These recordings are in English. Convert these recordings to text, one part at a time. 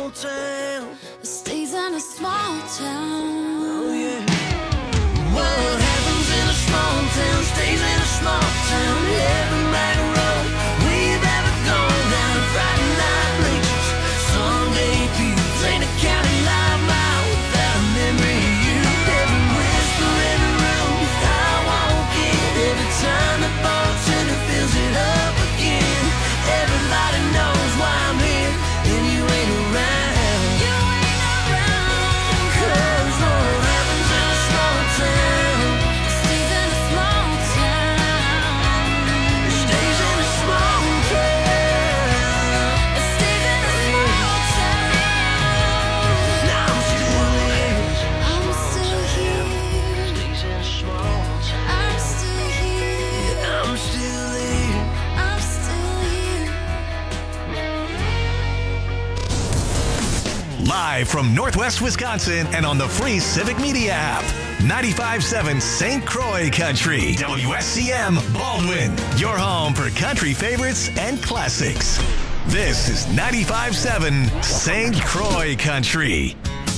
small town. Stays in a small town. Oh yeah. What happens in a small town stays in a small town. Every mighty road we've ever gone down. Friday night bleachers, Sunday pews, ain't a county live mile without a memory of you. Every whisper, every room I walk in, every time the bartender fills it up again. Everybody knows why I'm here, and you ain't around. You ain't around. 'Cause what happens in a small town Stays in a small town. stays in a small town. Stays in a small town. Now I'm still here. I'm still here. Stays in a small town. I'm still here. I'm still here. I'm still here. Live from Northwest Wisconsin and on the free Civic Media app. 95.7 St. Croix Country. WSCM Baldwin. Your home for country favorites and classics. This is 95.7 St. Croix Country.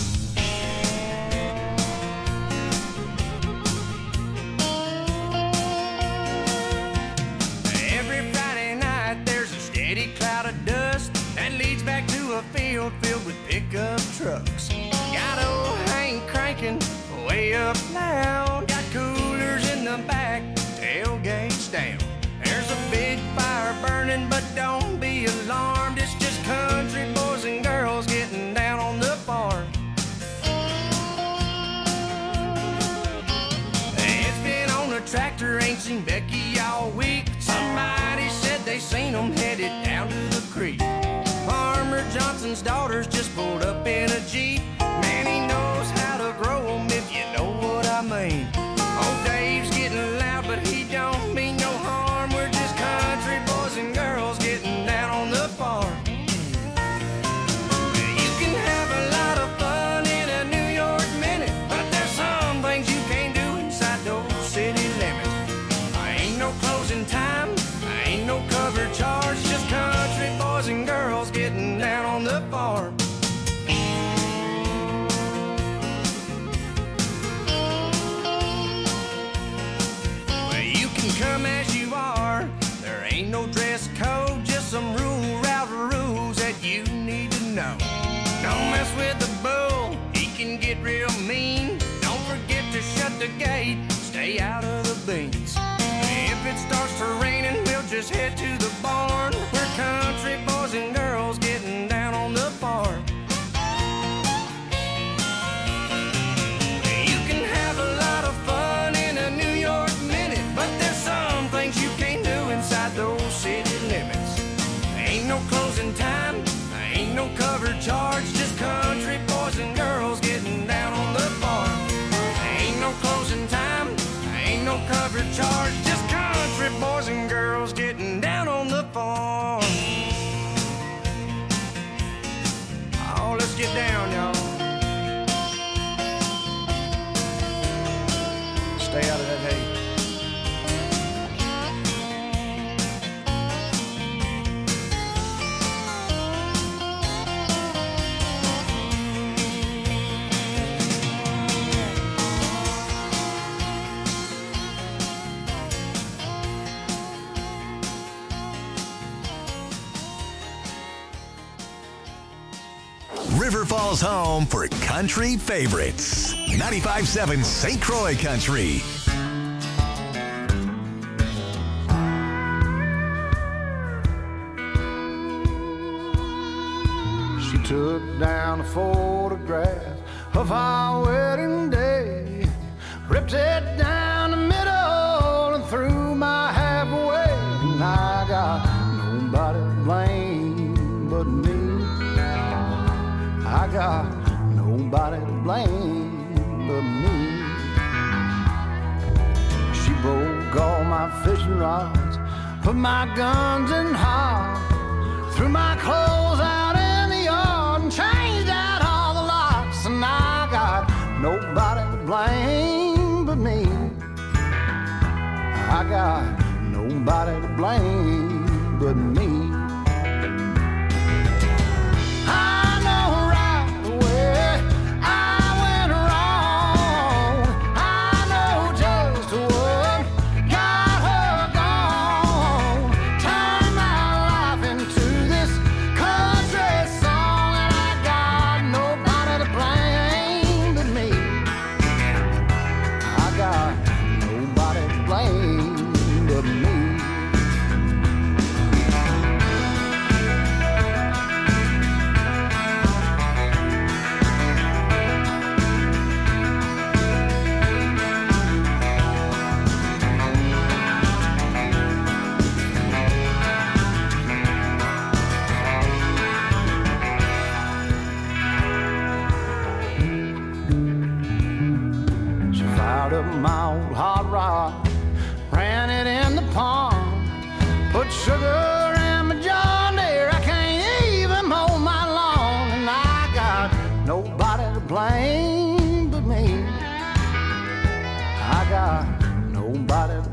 Every Friday night there's a steady cloud of dust that leads back to a field filled with pickup trucks. Got old Hank cranking way up loud. Got coolers in the back, tailgates down. There's a big fire burning, but don't be alarmed. It's just country boys and girls getting down on the farm. It's been on a tractor, ain't seen Becky all week. Somebody said they seen them headed down to the creek. Farmer Johnson's daughters just pulled up in a Jeep. Man, he knows how to grow 'em, if you know what I mean. Old Dave's getting loud, but he don't mean no harm. We're just country boys and girls getting down on the farm. You can have a lot of fun in a New York minute, but there's some things you can't do inside those city limits. Ain't no closing time, ain't no cover charge, just country boys and girls getting down on the farm. Well, you can come as you are, there ain't no dress code, just some route rules that you need to know. Don't mess with the bull, he can get real mean. Don't forget to shut the gate, stay out of the beans. If it starts to raining, we'll just head to the barn. We're country boys and girls getting down on the farm. You can have a lot of fun in a New York minute, but there's some things you can't do inside those city limits. Ain't no closing time, ain't no cover charge, just country boys and girls getting down on the farm. Ain't no closing time, ain't no cover charge, just country boys and girls getting down on the farm. Oh, let's get down, y'all. Stay out of that hay. River Falls home for country favorites. 95.7 St. Croix Country. She took down a photograph of our wedding day, ripped it down the middle and threw my half away. And I got nobody to blame but me. I got nobody to blame but me. She broke all my fishing rods, put my guns in hog, threw my clothes out in the yard and changed out all the locks. And I got nobody to blame but me. I got nobody to blame but me. I know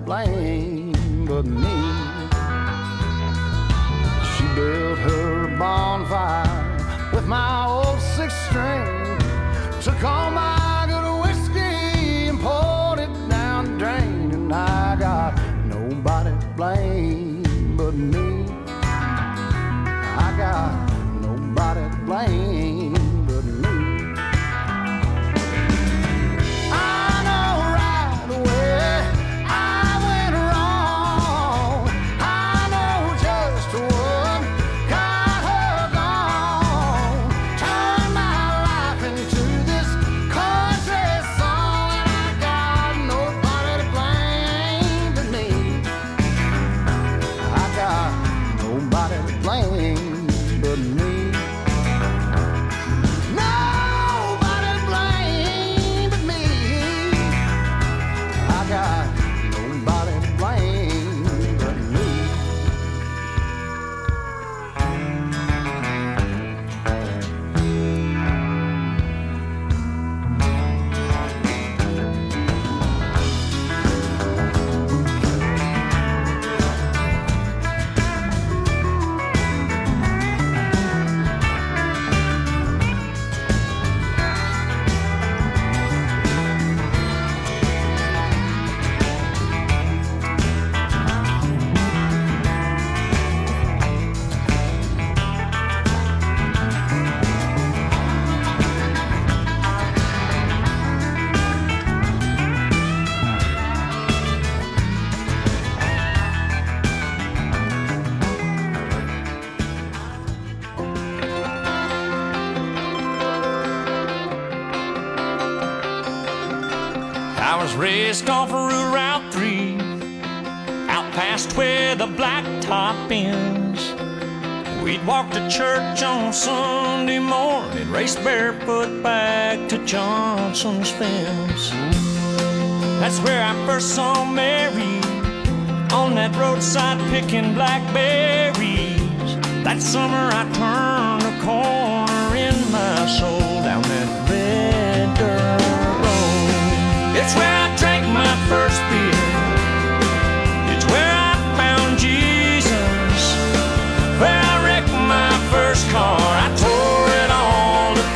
blame but me. She built her bonfire with my old six-string, took all my good whiskey and poured it down the drain, and I got nobody to blame but me. I got nobody to blame but me. I know right away I went wrong. I know just what got her gone. Turned my life into this country song, and I got nobody to blame but me. I got nobody to blame but me. Nobody to blame but me. I got nobody to blame but me. I was raised off of Route 3, out past where the blacktop ends. We'd walk to church on Sunday morning, race barefoot back to Johnson's fence. That's where I first saw Mary, on that roadside picking blackberries. That summer I turned a corner in my soul down that red dirt road. It's where I drank my first beer. It's where I found Jesus. Where I wrecked my first car. I tore it all to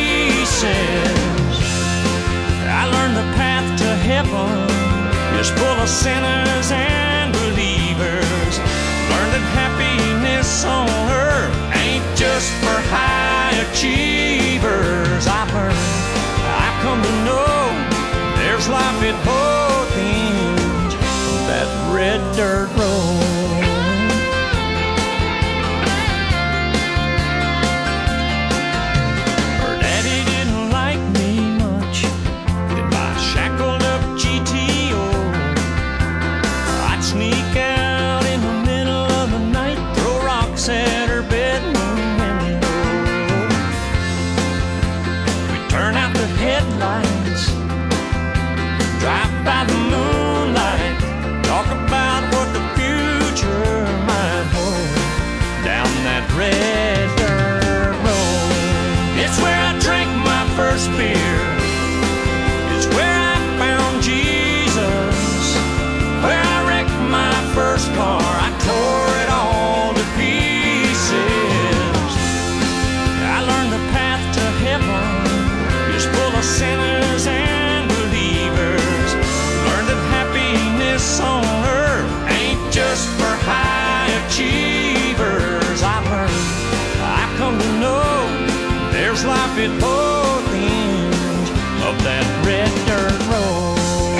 pieces. I learned the path to heaven is full of sinners and believers. Learned that happiness on earth ain't just for high achievers. I've come to know there's life at both ends of that red dirt road. Her daddy didn't like me much in my shackled up GTO. I'd sneak out in the middle of the night, throw rocks at her bedroom window. We'd turn out the headlights, drive by the moonlight, talk about what the future might hold down that red dirt road. It's where I drank my first beer. It's where I found Jesus. Where I wrecked my first car. I tore it all to pieces. I learned the path to heaven is full of sinners and believers. Learned that happiness on earth ain't just for high achievers. I've come to know there's life at both ends of that red dirt road.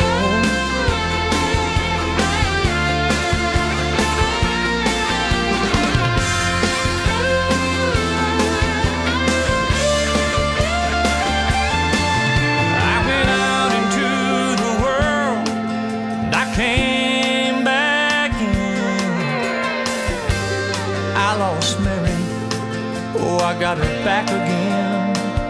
I went out into the world and I came back in. I lost Mary, oh, I got her back again.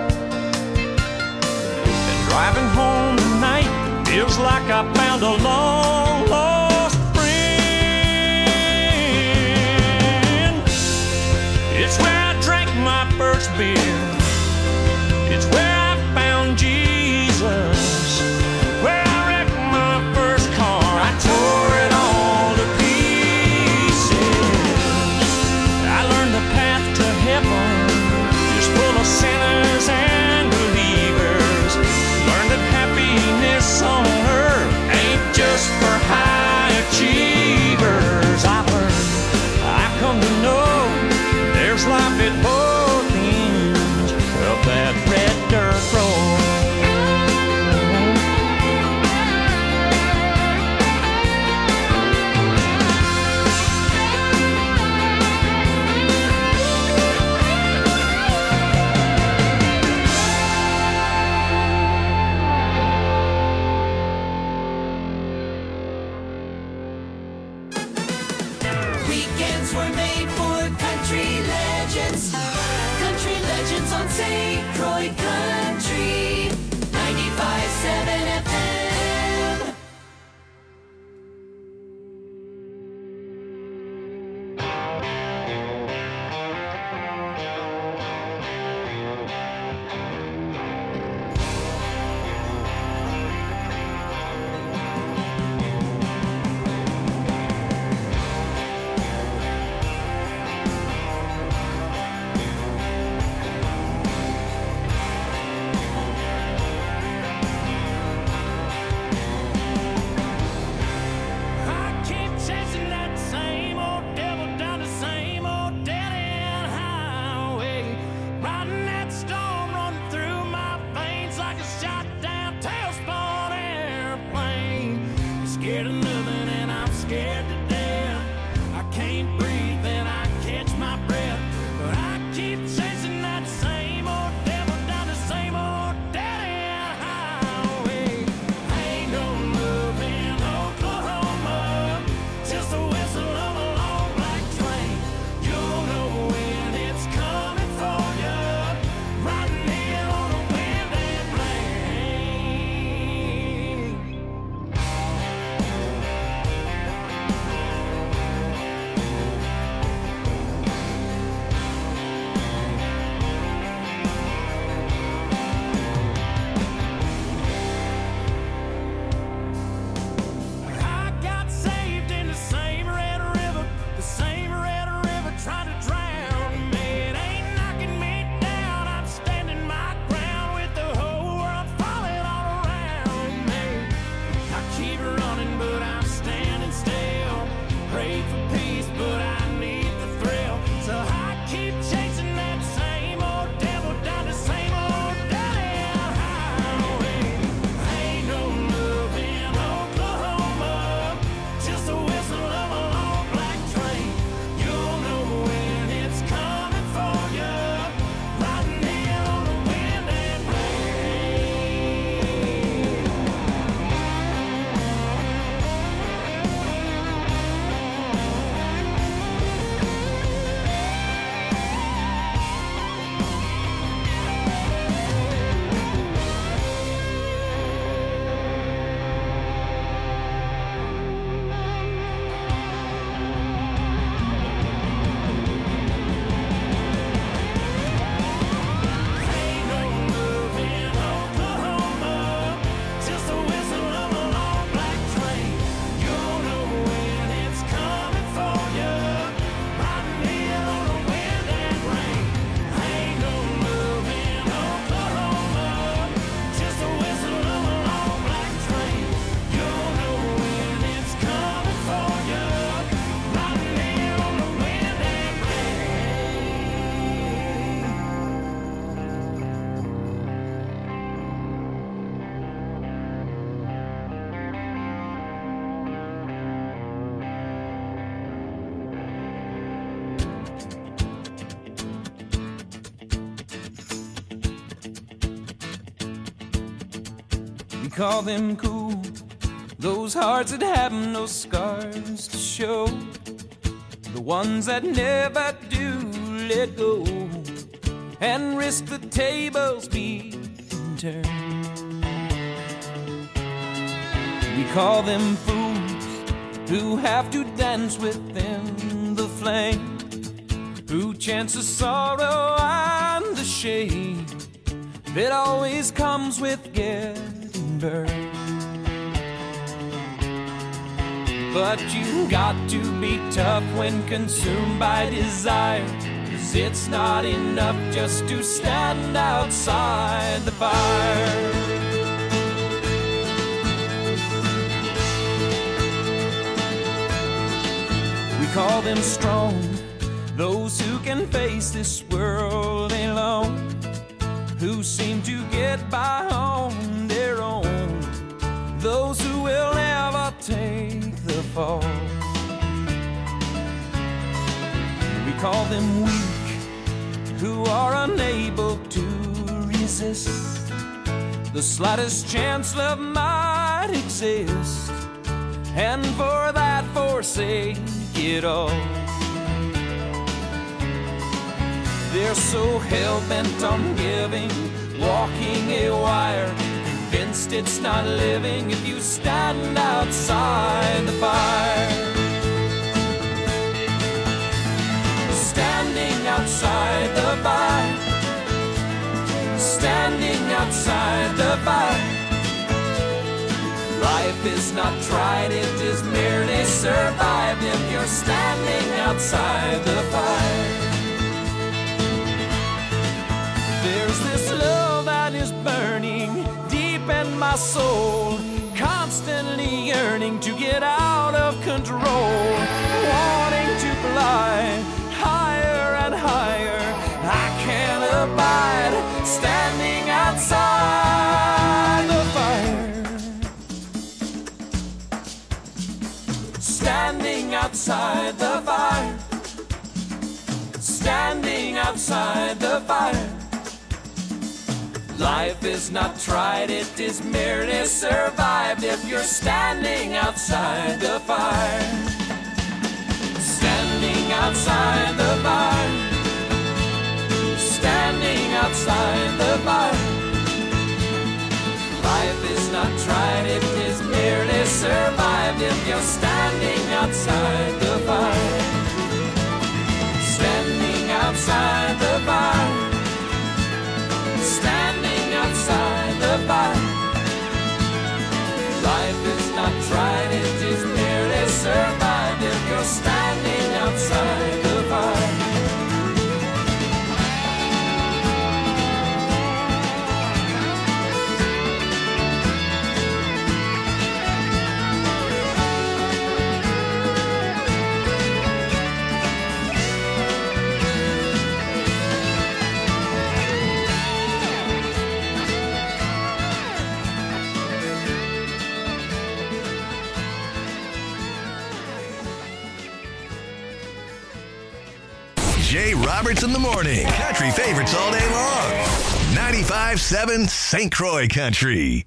And driving home tonight feels like I found a long lost friend. It's where I drank my first beer. It's where I found Jesus. Where I wrecked my first car. I tore life at both ends of that red dirt road. Weekends were made for country legends. Country legends on St. Croix Country 95.7 FM. I keep chasing that same old devil down the same old dead-end highway, riding that storm running through my veins like a shot down tailspin airplane. Scared of nothing and I'm scared to death. I can't breathe and I catch my breath, but I keep chasing that same old devil down the same old dead-end highway. Ain't no love in Oklahoma, just a whistle of a long black train. You'll know when it's coming for you, riding in on a wind and rain. I got saved in the same red river, trying to drown me. It ain't knocking me down, I'm standing my ground with the whole world falling all around me. I keep running, but I'm standing still. Pray for peace, but I need the thrill. So I keep chasing that same old devil down the same old dead-end highway. Ain't no love in Oklahoma, just a whistle of a long black train. You'll know when it's coming for you, riding in on the wind and rain. Ain't no love in Oklahoma, just a whistle of a long black train. You'll know when it's coming for you, riding in on the wind and rain. Ain't no love in Oklahoma, just a whistle of a long black train. You'll know when it's coming for you, riding in on the wind and rain. We call them cool, those hearts that have no scars to show, the ones that never do let go and risk the tables being turned. We call them fools who have to dance within the flame, who chance the sorrow and the shame that always comes with getting burned. But you got to be tough when consumed by desire, 'cause it's not enough just to stand outside the fire. We call them strong, Those who can face this world alone, who seem to get by on their own, those who will never take the fall. We call them weak, who are unable to resist the slightest chance love might exist, and for that forsake it all. They're so hell-bent on giving, walking a wire, convinced it's not living if you stand outside the fire. Standing outside the fire, standing outside the fire. Life is not tried, it is merely survived if you're standing outside the fire. There's this love that is burning deep in my soul, constantly yearning to get out of control, wanting to fly higher and higher. I can't abide standing outside the fire. Standing outside the fire. Standing outside the fire. Life is not tried, it is merely survived if you're standing outside the fire. Standing outside the fire. Standing outside the fire. Life is not tried, it is merely survived if you're standing outside the fire. Standing outside the fire. Standing outside the fire. Life is not tried, it is merely survived if you're standing outside the fire. Jay Roberts in the morning. Country favorites all day long. 95.7 St. Croix Country.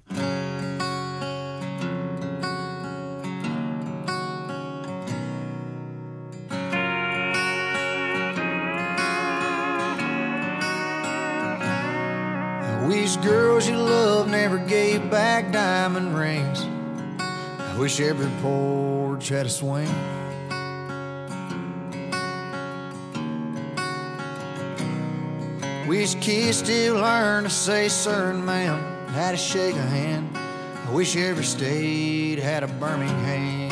I wish girls you love never gave back diamond rings. I wish every porch had a swing. Wish kids still learn to say sir and ma'am, how to shake a hand. I wish every state had a Birmingham.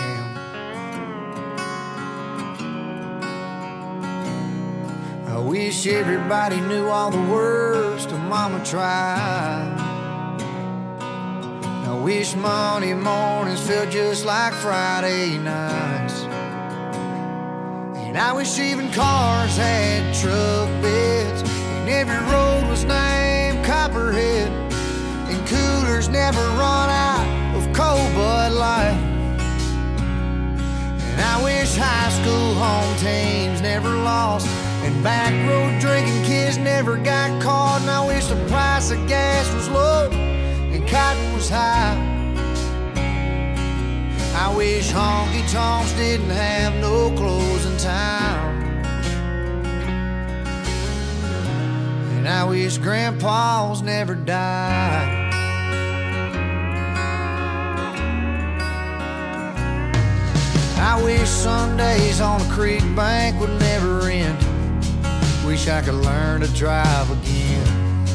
I wish everybody knew all the words to Mama Tried. I wish Monday mornings felt just like Friday nights. And I wish even cars had truck beds, and every road was named Copperhead, and coolers never run out of cold Bud Light. And I wish high school home teams never lost, and back road drinking kids never got caught. And I wish the price of gas was low and cotton was high. I wish honky tonks didn't have no closing time. And I wish grandpas never died. I wish Sundays on the creek bank would never end. Wish I could learn to drive again.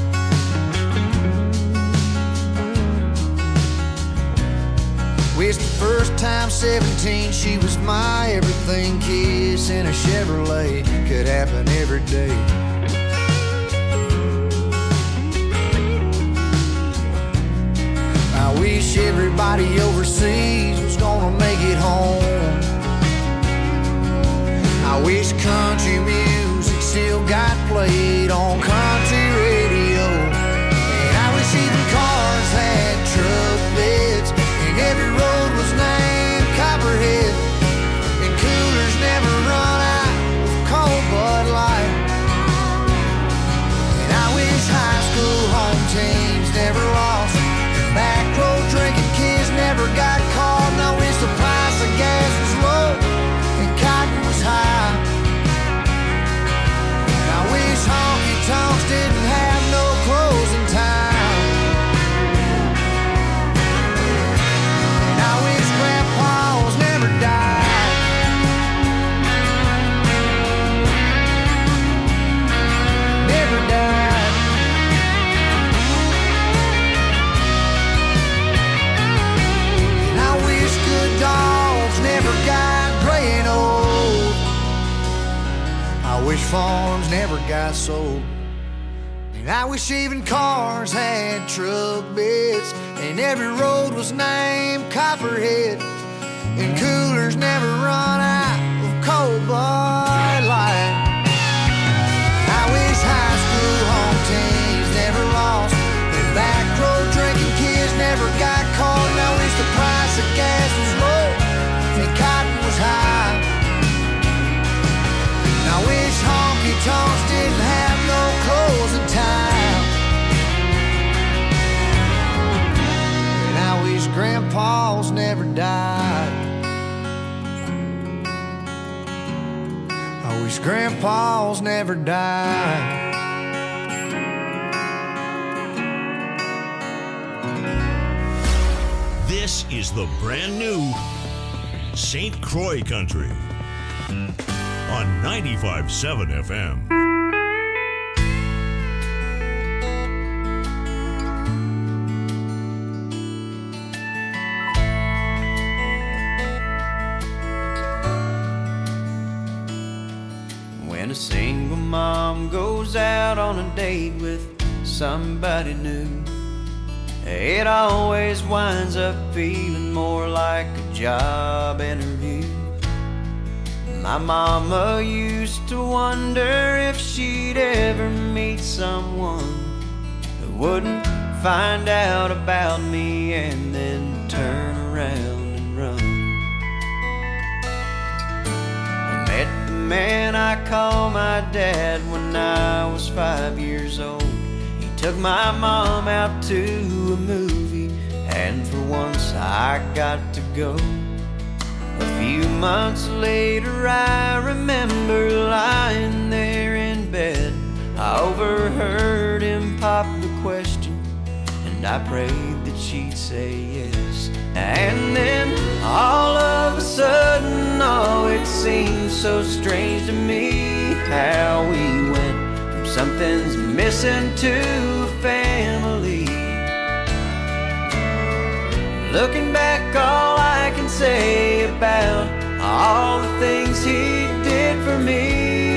Wish the first time 17 she was my everything. Kiss in a Chevrolet could happen every day. I wish everybody overseas was gonna make it home. I wish country music got played on country radio. And I wish even cars had truck beds, and every road was named Copperhead, and coolers never run out of cold Bud Light. And I wish high school home teams never lost, and back road drinking kids never got caught. And I wish the price of gas was low and cotton was high. And I wish honky tonks didn't have no closing time. And I wish grandpas never died. Never died. And I wish good dogs never got gray and old. I wish farms never got sold. And I wish even cars had truck beds, and every road was named Copperhead, and coolers never run out of cold Bud Light. I wish high school home teams never lost, and back road drinking kids never got caught. And I wish the price of gas was low and cotton was high. And I wish honky tonks didn't have no closing time. And I wish grandpas never died. I wish grandpas never died. This is the brand new St. Croix Country on 95.7 FM. When a single mom goes out on a date with somebody new, it always winds up feeling more like a job interview. My mama used to wonder if she'd ever meet someone who wouldn't find out about me and then turn around and run. I met the man I call my dad when I was 5 years old. He took my mom out to a movie, and for once I got to go. A few months later I remember lying there in bed. I overheard him pop the question, and I prayed that she'd say yes. And then all of a sudden, oh, it seemed so strange to me how we went from something's missing to a family. Looking back, all I can say about all the things he did for me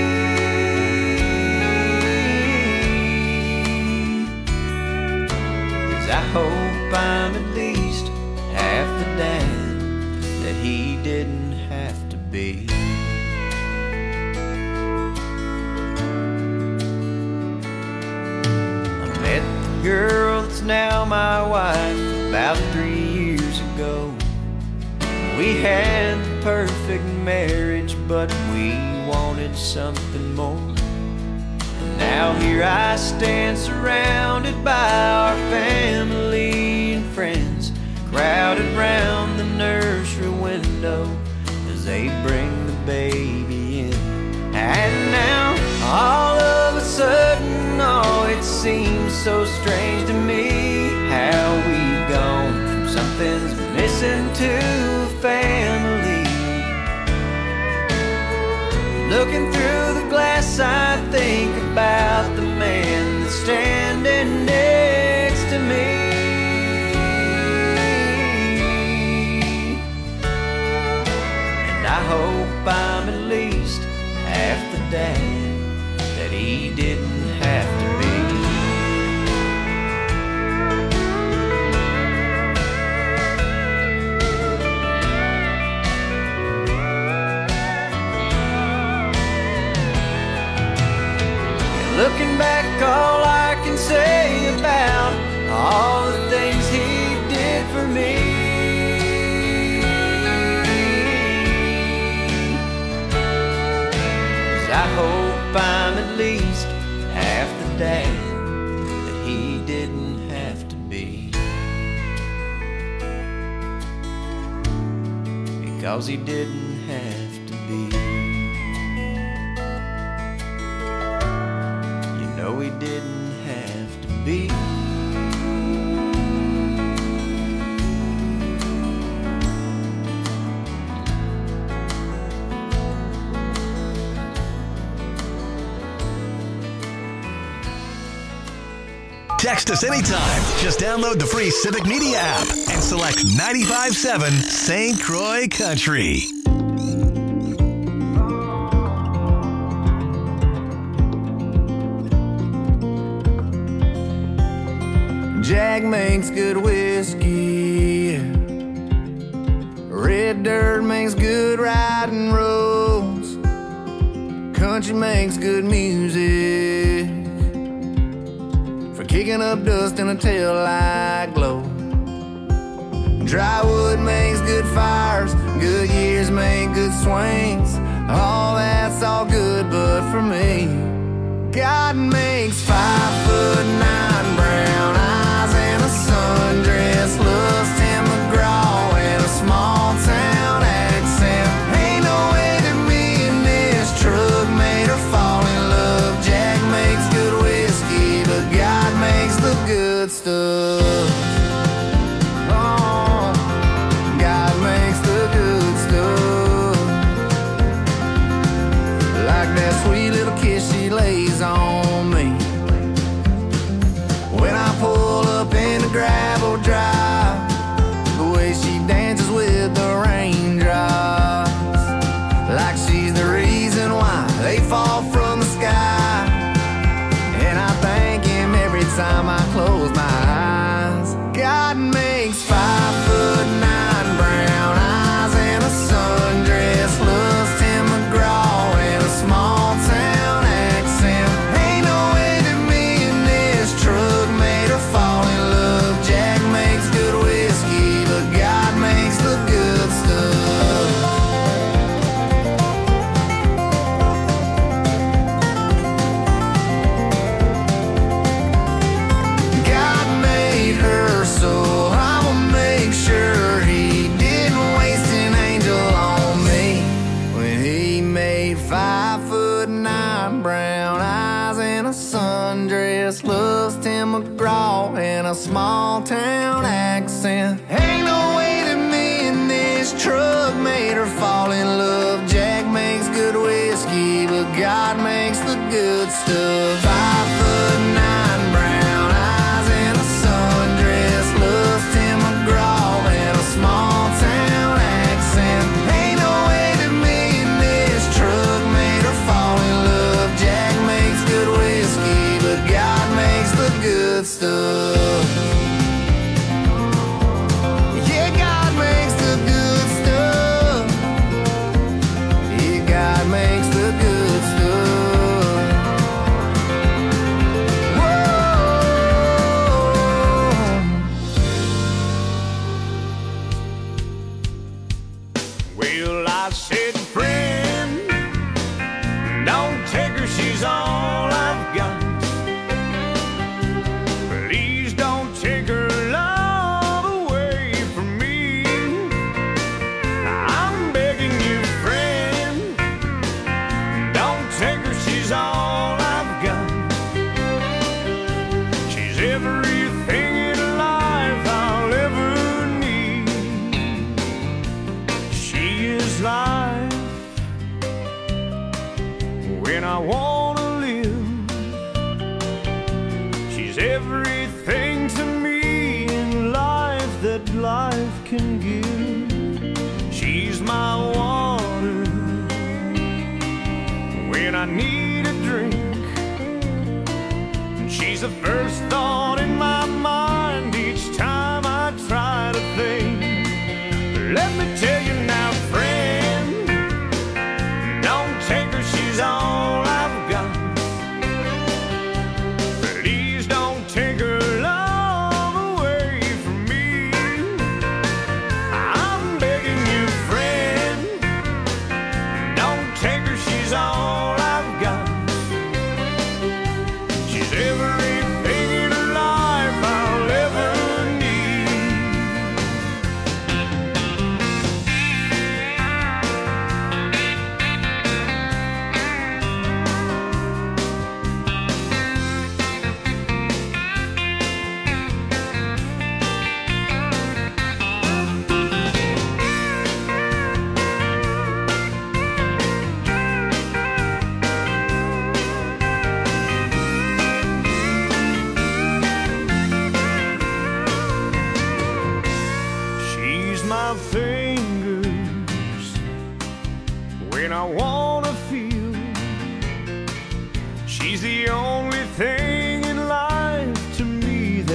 is I hope I'm at least half the dad that he didn't have to be. I met the girl that's now my wife about 3 years ago. We had the perfect marriage, but we wanted something more. And now here I stand surrounded by our family and friends, crowded round the nursery window as they bring the baby in. And now all of a sudden, oh, it seems so strange to me how we've gone from something's missing to a family. Looking through the glass, I think about the man that's standing next to me. And I hope I'm at least half the dad that he didn't have to be. back all I can say about all the things he did for me. I hope I'm at least half the dad that he didn't have to be, because he didn't have to be. You know he didn't have to be. Text us anytime. Just download the free Civic Media app and select 95.7 St. Croix Country. Jack makes good whiskey. Red dirt makes good riding roads. Country makes good music for kicking up dust in a taillight glow. Dry wood makes good fires. Good years make good swings. All that's all good, but for me, God makes 5'9" brown eyes and a sundress, loves Tim McGraw and a small town accent. Ain't no way that me and this truck made her fall in love. Jack makes good whiskey, but God makes the good stuff. Oh, God makes the good stuff. Like that sweet little kiss she lays on me when I pull up in the gravel drive, the way she dances with the raindrops, like she's the reason why they fall from the sky. And I thank him every time I close my eyes. God makes 5'9" brown eyes and a sundress, loves Tim McGraw and a small town accent. Ain't no way that me and this truck made her fall in love. Jack makes good whiskey, but God makes the good stuff. God made her, so I'ma make sure he didn't waste an angel on me when he made 5'9" brown eyes and a sundress, loves Tim McGraw and a small town accent. Ain't no way that me and this truck made her fall in love. Jack makes good whiskey, but God makes the good stuff. 5'9" brown eyes and a sundress, loves Tim McGraw and a small town accent. Ain't no way that me and this truck made her fall in love. Jack makes good whiskey, but God makes the good stuff. Yeah, God makes the good stuff. Yeah, God makes the good stuff. Whoa. Well, I said, friend, don't take her, she's all I've got. Please don't take her love away from me. I'm begging you, friend, don't take her, she's all I've got. She's everything in life I'll ever need. She is life when I wanna live. She's everything to me in life that life can give. She's my water when I need a drink. She's the first thought in my mind each time I try to think. Let me tell you now, friend, don't take her, she's all I've got.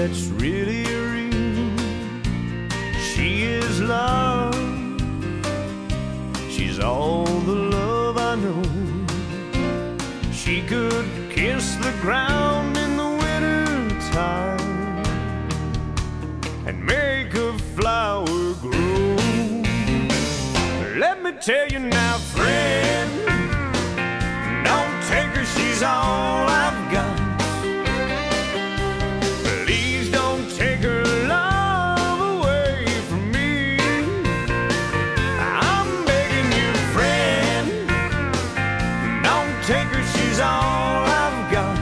that's really real. She is love. She's all the love I know. She could kiss the ground in the winter time and make a flower grow. Let me tell you now, friend, don't take her, she's all I've got. Please don't take her love away from me. I'm begging you, friend, don't take her, she's all I've got.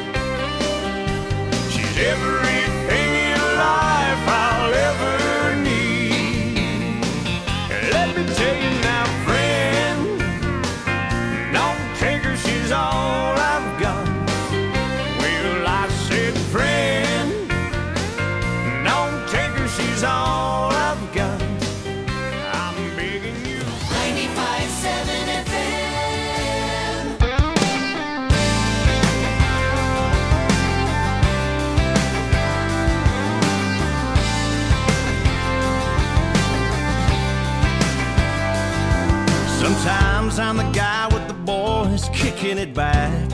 She's everything in life I'll ever need. Let me tell you now, friend, don't take her, she's all I've got. Well, I said, friend, don't take her, she's all I've got. I'm begging you. 95.7 FM. Sometimes I'm the guy with the boys kicking it back,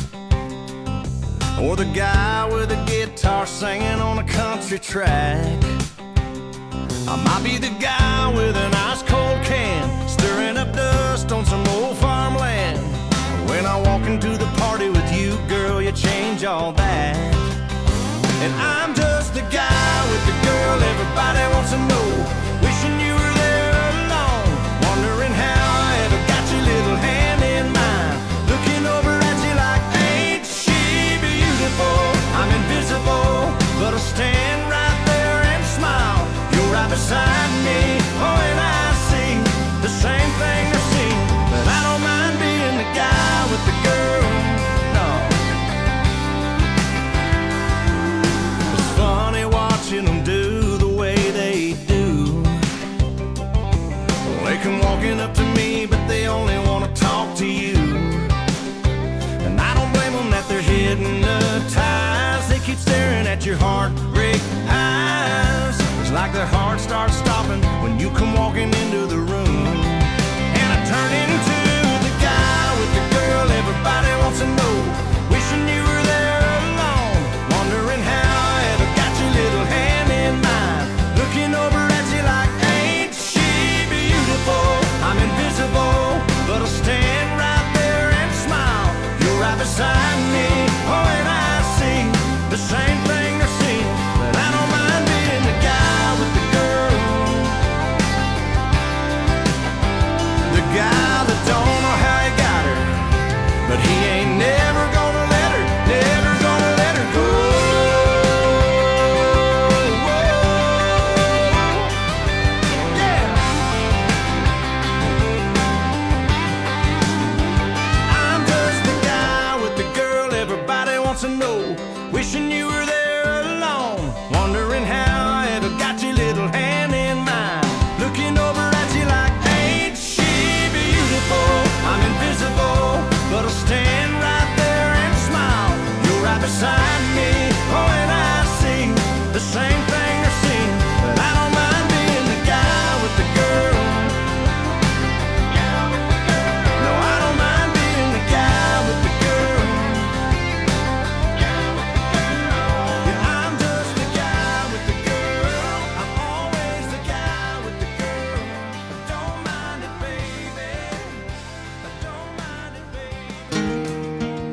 or the guy with a guitar singing on a country track. I might be the guy with an ice cold can stirring up dust on some old farmland. When I walk into the party with you, girl, you change all that. And I'm just the guy with the girl everybody wants to know, wishing you were there alone, wondering how I ever got your little hand in mine, looking over at you like, ain't she beautiful? I'm invisible, but I'll stand right there and smile. You're right beside me, oh, and I see the same thing they see. But I don't mind being the guy with the girl, no. It's funny watching them do the way they do. They come walking up to me, but they only want to talk to you. And I don't blame them that they're hypnotized. They keep staring at your heartbreak eyes. It's like their heart starts stopping when you come walking into the room. And I turn into the guy with the girl everybody wants to know, wishing you were there alone, wondering how I ever got your little hand in mine, looking over at you like, ain't she beautiful? I'm invisible, but I'll stand right there and smile. You're right beside me, oh, and I see the same thing they're seeing. But I don't mind being the guy with the girl, the guy that don't know how he got her, but he ain't never gonna let her, never gonna let her go. Yeah. I'm just the guy with the girl everybody wants to know, wishing you were there alone, wondering how I ever got your little hand in mine, looking over at you like, ain't she beautiful? I'm invisible, but I'll stand right there and smile. You're right beside me, oh, and I see the same thing they're seeing. But I don't mind being the guy with the girl. No, I don't mind being the guy with the girl. Yeah, I'm just the guy with the girl. I'm always the guy with the girl. I don't mind it, baby. I don't mind it, baby.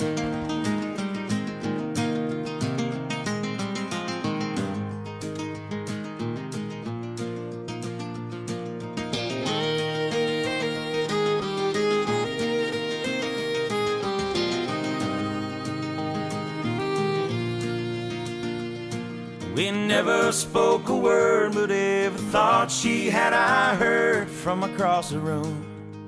We never spoke a word, but every thought she had I heard from across the room.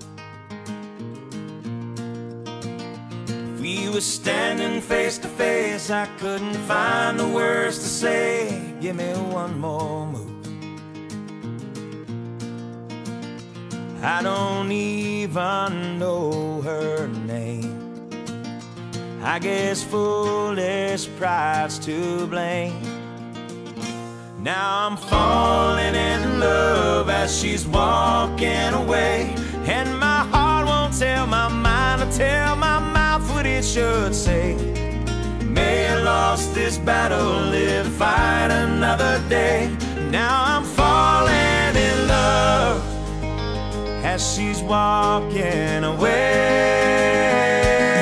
If we were standing face to face, I couldn't find the words to say. Give me one more move. I don't even know her name. I guess foolish pride's to blame. Now I'm falling in love as she's walking away, and my heart won't tell my mind or tell my mouth what it should say. May I lost this battle, live, fight another day. Now I'm falling in love as she's walking away.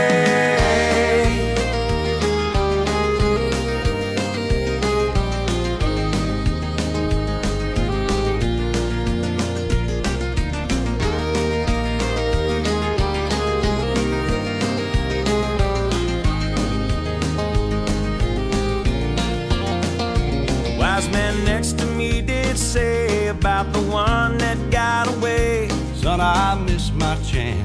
Man next to me did say about the one that got away, son, I missed my chance.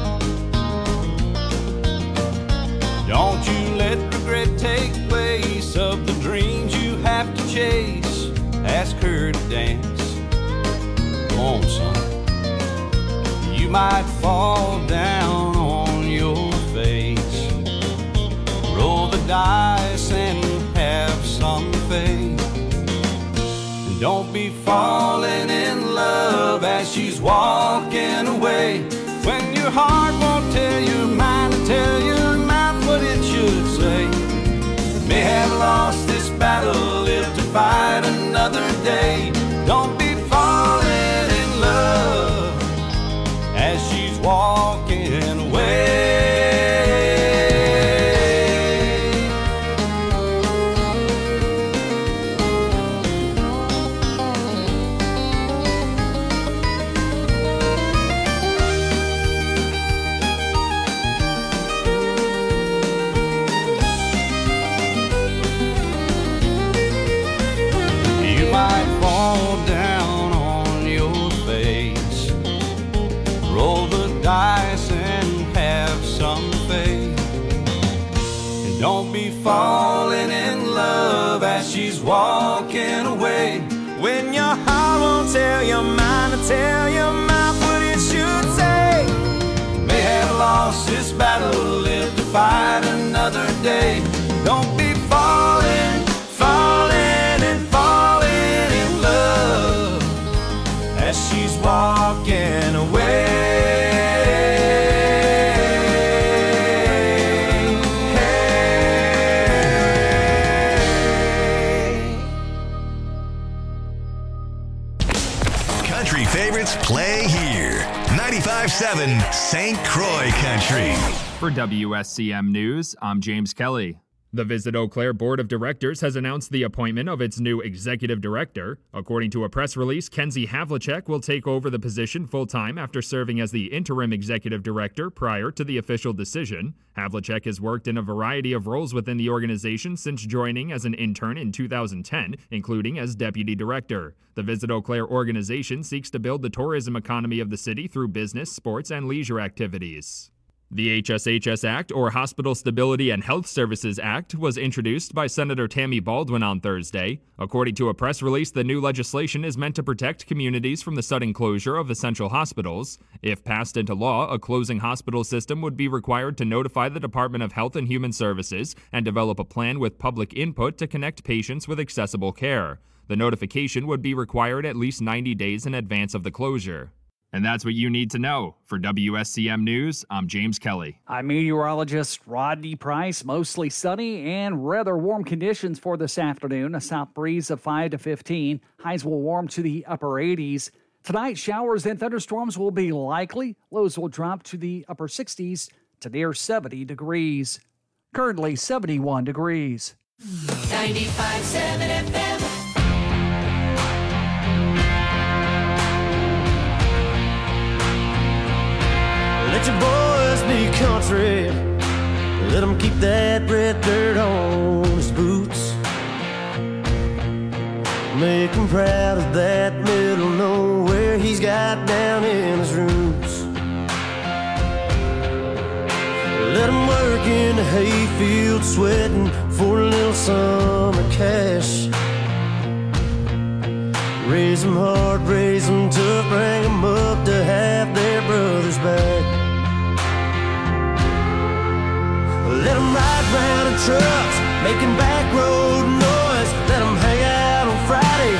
Don't you let regret take place of the dreams you have to chase. Ask her to dance. Come on, son. You might fall down on your face. Roll the dice and have some faith. Don't be falling in love as she's walking away, when your heart won't tell your mind and tell your mouth what it should say. May have lost this battle, live to fight another day. Don't be falling in love as she's walking away. Don't be falling in love as she's walking away, when your heart won't tell your mind or tell your mouth what it should say. May have lost this battle, live to fight another day. Don't be falling, falling and falling in love as she's walking away. Favorites play here. 95.7 St. Croix Country. For WSCM News, I'm James Kelly. The Visit Eau Claire Board of Directors has announced the appointment of its new executive director. According to a press release, Kenzie Havlicek will take over the position full-time after serving as the interim executive director prior to the official decision. Havlicek has worked in a variety of roles within the organization since joining as an intern in 2010, including as deputy director. The Visit Eau Claire organization seeks to build the tourism economy of the city through business, sports, and leisure activities. The HSHS Act, or Hospital Stability and Health Services Act, was introduced by Senator Tammy Baldwin on Thursday. According to a press release, the new legislation is meant to protect communities from the sudden closure of essential hospitals. If passed into law, a closing hospital system would be required to notify the Department of Health and Human Services and develop a plan with public input to connect patients with accessible care. The notification would be required at least 90 days in advance of the closure. And that's what you need to know. For WSCM News, I'm James Kelly. I'm meteorologist Rodney Price. Mostly sunny and rather warm conditions for this afternoon. A south breeze of 5 to 15. Highs will warm to the upper 80s. Tonight, showers and thunderstorms will be likely. Lows will drop to the upper 60s to near 70 degrees. Currently 71 degrees. 95.7 FM. Let your boys be country. Let them keep that red dirt on his boots. Make him proud of that middle nowhere he's got down in his roots. Let him work in the hayfield sweating for a little summer cash. Raise them hard, raise them tough, bring them up to have their brothers back. Let them ride round in trucks, making back road noise. Let them hang out on Friday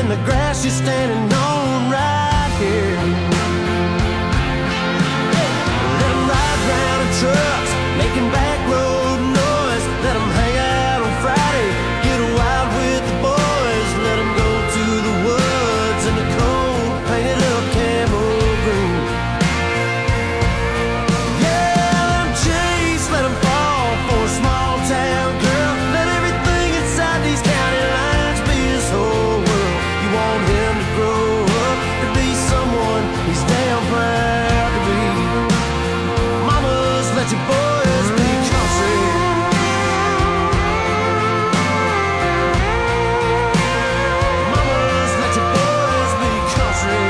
than the grass you're standing on right here. Let them ride round in trucks, making back road noise. Let them hang out on Friday, get wild with the boys. Let them go to the woods in the cold, painted up camo green. Yeah, let them chase, let them fall for a small town girl. Let everything inside these county lines be his whole world. You want him to grow up to be someone he's damn proud to be. Mamas, let your boys be country. Mamas, let your boys be country.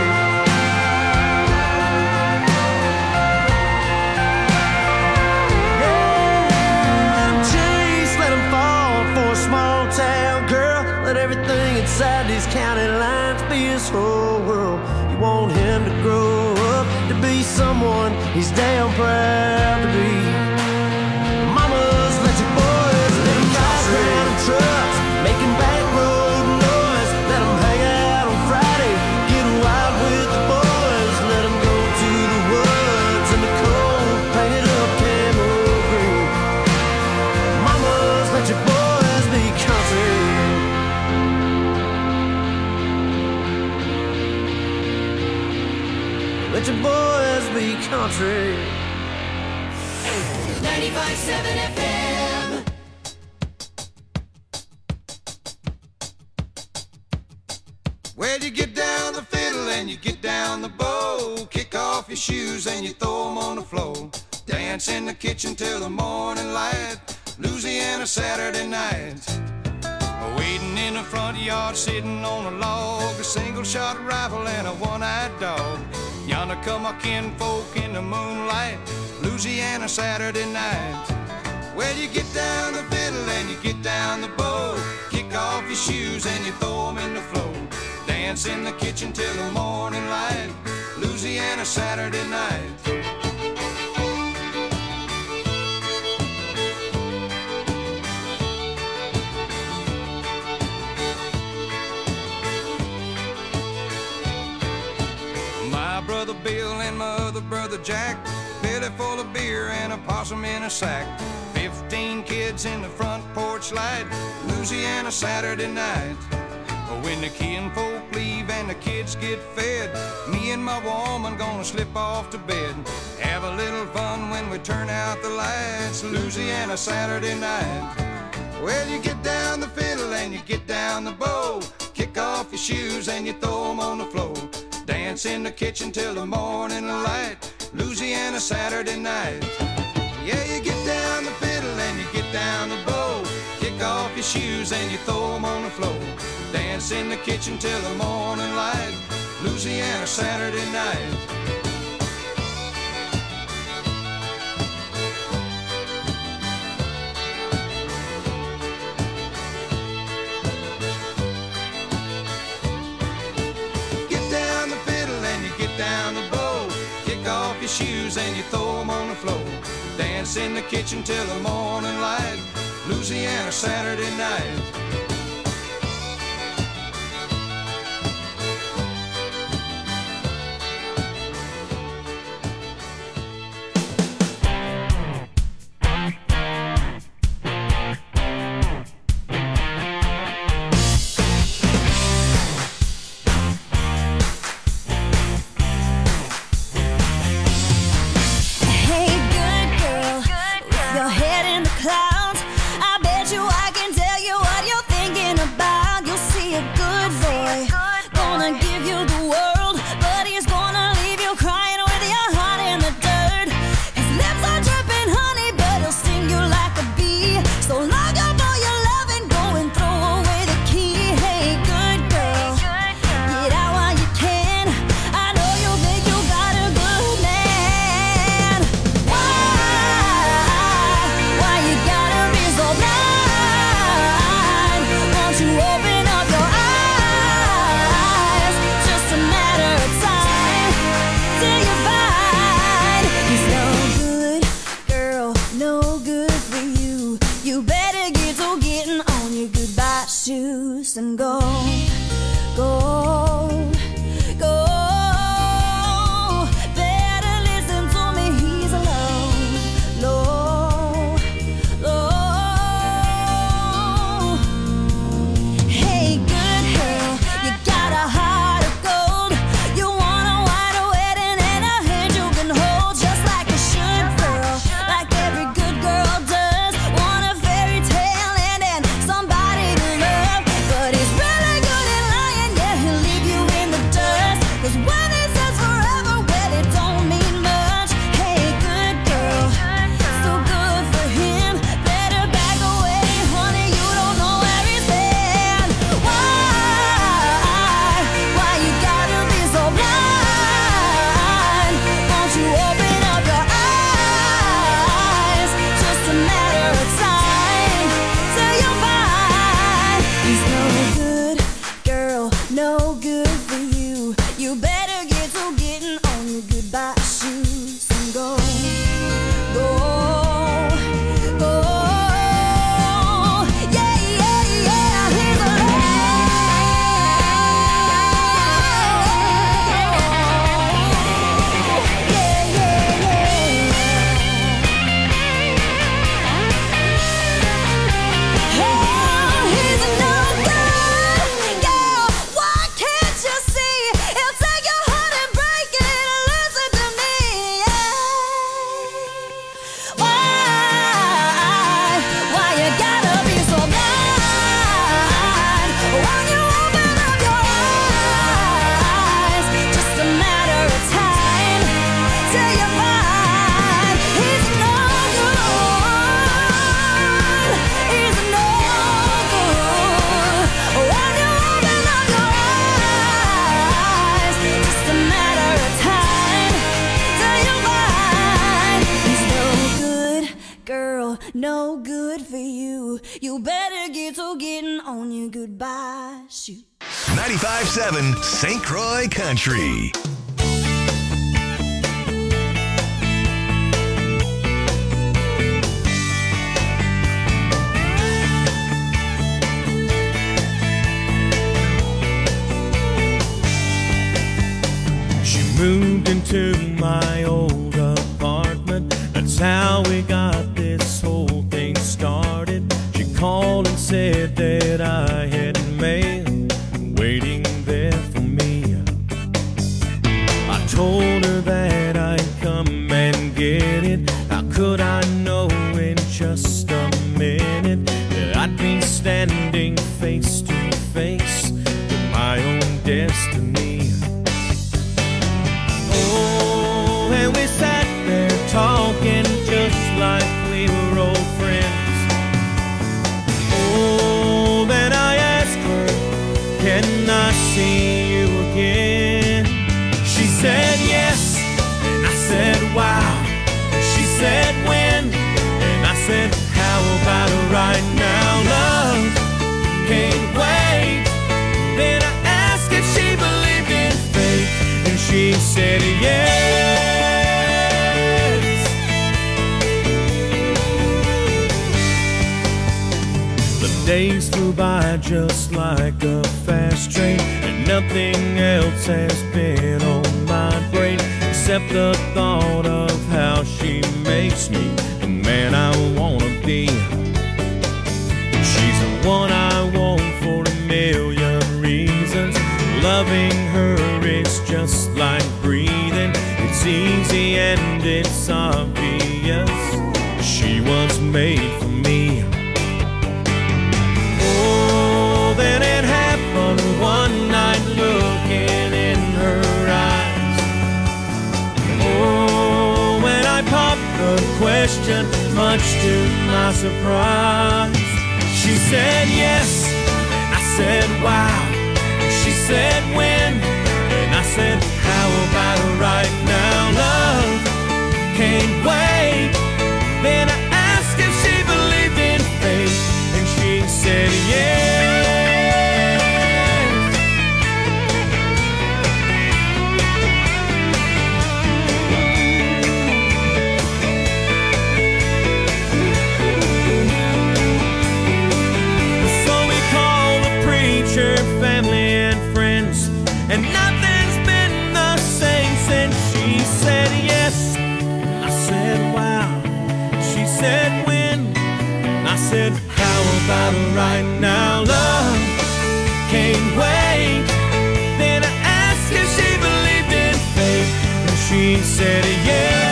Chase, let him fall for a small town girl. Let everything inside these county lines be his whole world. You want him to grow up to be someone he's damn proud to be. Mamas, let your boys be country. Round in trucks, making back road noise. Let them hang out on Friday, get wild with the boys. Let them go to the woods in the cold, painted up camo green. Mamas, let your boys be country. Let your boys be country. 95.7 FM. Well, you get down the fiddle and you get down the bow. Kick off your shoes and you throw them on the floor. Dance in the kitchen till the morning light. Louisiana Saturday night. Waiting in the front yard, sitting on a log. A single-shot rifle and a one-eyed dog. Yonder come our kinfolk in the moonlight. Louisiana Saturday night. Well, you get down the fiddle and you get down the bow. Kick off your shoes and you throw them in the floor. Dance in the kitchen till the morning light. Louisiana Saturday night. My brother Bill and my other brother Jack, belly full of beer and a possum in a sack. 15 kids in the front porch light. Louisiana Saturday night. When the kinfolk leave and the kids get fed, me and my woman gonna slip off to bed. Have a little fun when we turn out the lights. Louisiana Saturday night. Well, you get down the fiddle and you get down the bow. Kick off your shoes and you throw them on the floor. Dance in the kitchen till the morning light. Louisiana Saturday night. Yeah, you get down the fiddle and you get down the bow. Kick off your shoes and you throw them on the floor. Dance in the kitchen till the morning light. Louisiana Saturday night. Get down the fiddle and you get down the bow. Kick off your shoes and you throw them on the floor. Dance in the kitchen till the morning light. Louisiana Saturday night. Hey, good girl, with your head in the clouds. I bet you I can tell you what you're thinking about. You'll see a good boy, gonna give you the world, but he's gonna leave you crying with your heart in the dirt. His lips are dripping honey, but he'll sting you like a bee. So lock up all your love and go and throw away the key. Hey, good girl, get out while you can. I know you think you got a good man. Why you gotta be so blind? Won't you open up your eyes? Just a matter of time till you find he's no good, girl, no good for you. You better get to getting on your goodbye shoes and go You better get to getting on your goodbye shoot. 95.7 St. Croix Country. Moved into my old apartment. That's how we got this whole thing started. She called and said that I had mail waiting there for me. I told her that I'd come and get it. How could I know in just a minute that I'd be standing face to face with my own destiny? Oh, and we sat there talking just like we were old friends. Oh, then I asked her, can I see you again? She said yes, and I said wow. She said when, and I said how about right now? Love can't wait. Then I asked if she believed in fate, and she said yes. The days flew by just like a fast train, and nothing else has been on my brain except the thought of how she makes me the man I wanna be. She's the one I want for a million reasons. Loving her is just like breathing. It's easy and it's obvious. She was made for me. Oh, then it happened one night looking in her eyes. Oh, when I popped the question, much to my surprise, she said yes, and I said wow. She said when, and I said how about right now? Love can't wait. Then I asked if she believed in fate, and she said yes. So we called the preacher, family, and nothing's been the same since she said yes. I said wow. She said when. I said how about right now? Love can't wait. Then I asked if she believed in fate, and she said yes.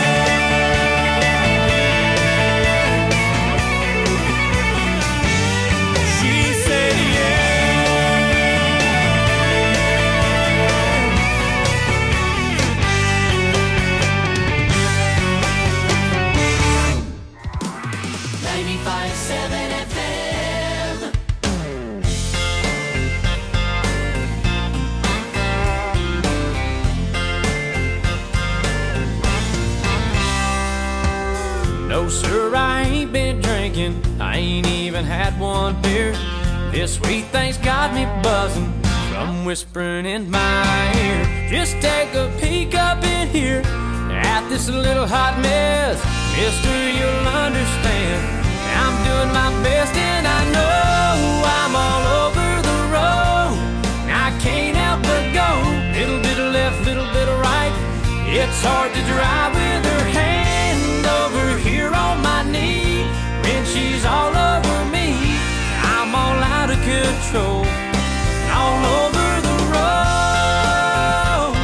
She said yes. 95.7 FM. No, sir, I ain't been drinking. I ain't even had one beer. This sweet thing's got me buzzing from whispering in my ear. Just take a peek up in here at this little hot mess. Mister, you'll understand I'm doing my best, and I know I'm all over the road. I can't help but go little bit of left, little bit of right. It's hard to drive with her hand over here on my knee when she's all over me. I'm all out of control, all over the road.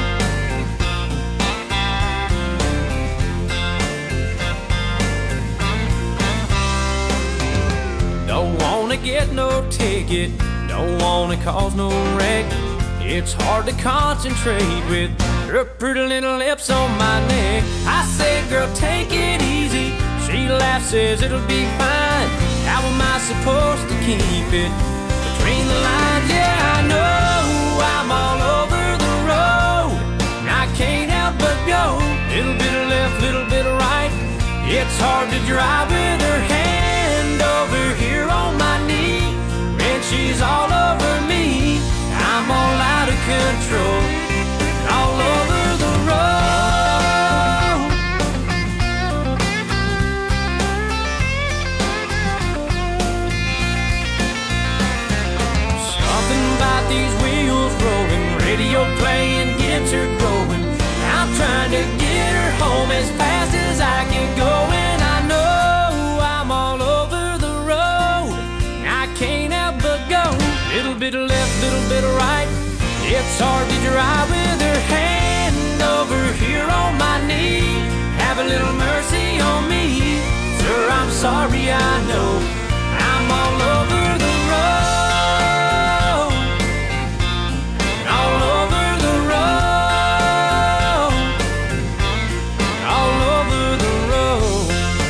Don't wanna get no ticket, don't wanna cause no wreck. It's hard to concentrate with her pretty little lips on my neck. I say, girl, take it easy. She laughs, says it'll be fine. How am I supposed to keep it between the lines? Yeah, I know I'm all over the road. I can't help but go little bit of left, little bit of right. It's hard to drive with her hand over here on my she's all over me. I'm all out of control, all over the road. Something about these wheels rolling, radio playing gets her going. I'm trying to get her home as fast as I can go, and I know I'm all over the road. I can't help but go. Little bit of left, little bit of right. It's hard to drive with her hand over here on my knee. Have a little mercy on me, sir, I'm sorry, I know I'm all over the road, all over the road, all over the road.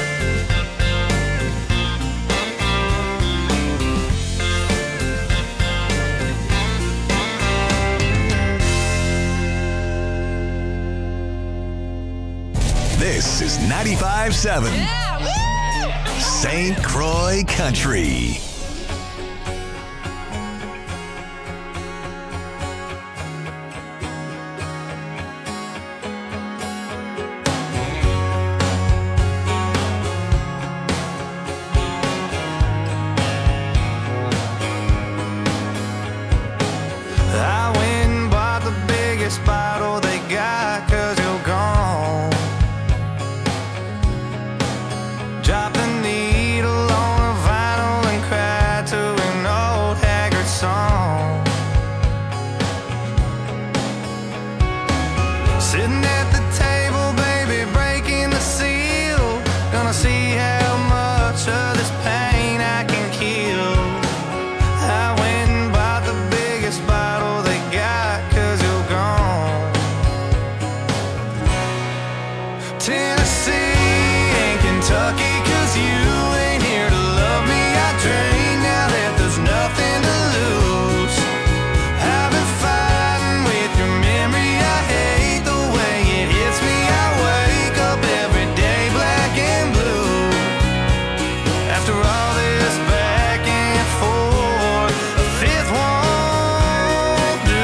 This is 95.7 St. Croix Country. I went and bought the biggest bottle they got, 'cause you're gone. Drop the needle on the vinyl and cry to an old haggard song. Sitting at the table, baby, breaking the seal. Gonna see how much of this pain I can kill. I went and bought the biggest bottle they got, 'cause you're gone. Tennessee and Kentucky, 'cause you ain't here to love me. I drink now that there's nothing to lose. I've been fighting with your memory. I hate the way it hits me. I wake up every day black and blue. After all this back and forth, a fifth won't do.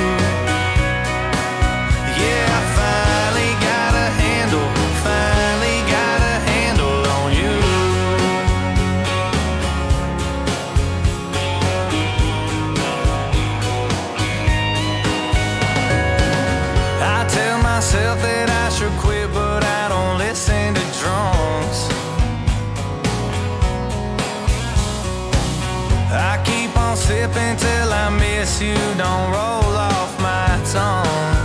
Yeah, I finally got a handle on you. I tell myself that I should quit, but I don't listen to drunks. I keep on sipping till I miss you, don't roll off my tongue.